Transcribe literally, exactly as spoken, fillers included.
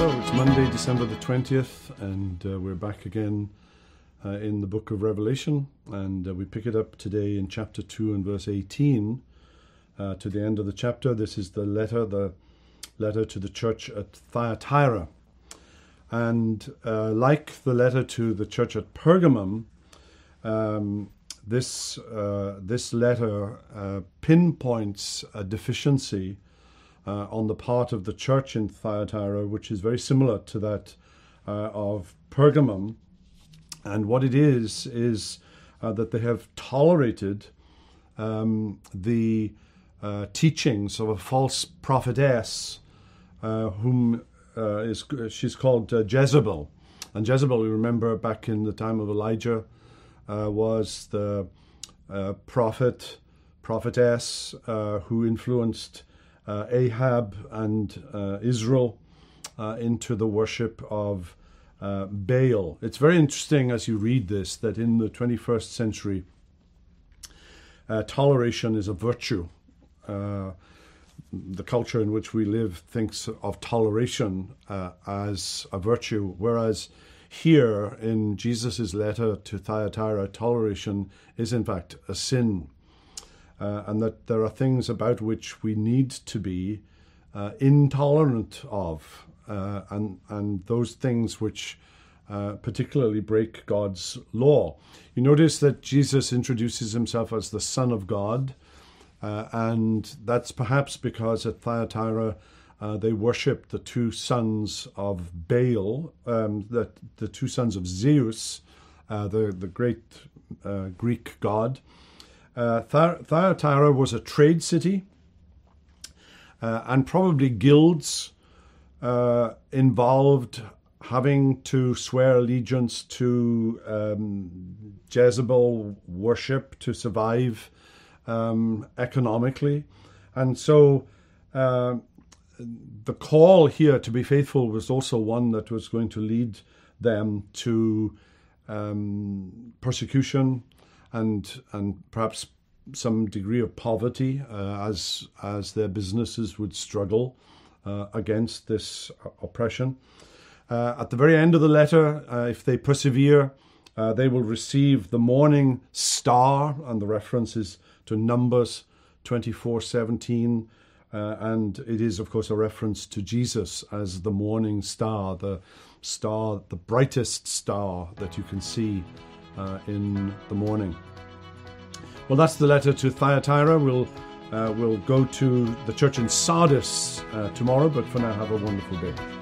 Hello, it's Monday, December the twentieth, and uh, we're back again uh, in the book of Revelation, and uh, we pick it up today in chapter two and verse eighteen uh, to the end of the chapter. This is the letter, the letter to the church at Thyatira. And uh, like the letter to the church at Pergamum, um, this, uh, this letter uh, pinpoints a deficiency Uh, on the part of the church in Thyatira, which is very similar to that uh, of Pergamum. And what it is, is uh, that they have tolerated um, the uh, teachings of a false prophetess, uh, whom uh, is she's called uh, Jezebel. And Jezebel, we remember back in the time of Elijah, uh, was the uh, prophet, prophetess uh, who influenced Uh, Ahab and uh, Israel uh, into the worship of uh, Baal. It's very interesting as you read this that in the twenty-first century, uh, toleration is a virtue. Uh, the culture in which we live thinks of toleration uh, as a virtue, whereas here in Jesus' letter to Thyatira, toleration is in fact a sin. Uh, and that there are things about which we need to be uh, intolerant of, uh, and and those things which uh, particularly break God's law. You notice that Jesus introduces himself as the Son of God, uh, and that's perhaps because at Thyatira uh, they worship the two sons of Baal, um, the, the two sons of Zeus, uh, the, the great uh, Greek god. Uh, Thy- Thyatira was a trade city, uh, and probably guilds uh, involved having to swear allegiance to um, Jezebel worship to survive um, economically. And so uh, the call here to be faithful was also one that was going to lead them to um, persecution, and and perhaps some degree of poverty uh, as as their businesses would struggle uh, against this oppression. Uh, at the very end of the letter, uh, if they persevere, uh, they will receive the morning star, and the reference is to Numbers twenty-four seventeen, uh, and it is of course a reference to Jesus as the morning star, the star, the brightest star that you can see Uh, in the morning. Well, that's the letter to Thyatira. We'll uh, we'll go to the church in Sardis uh, tomorrow, but for now, have a wonderful day.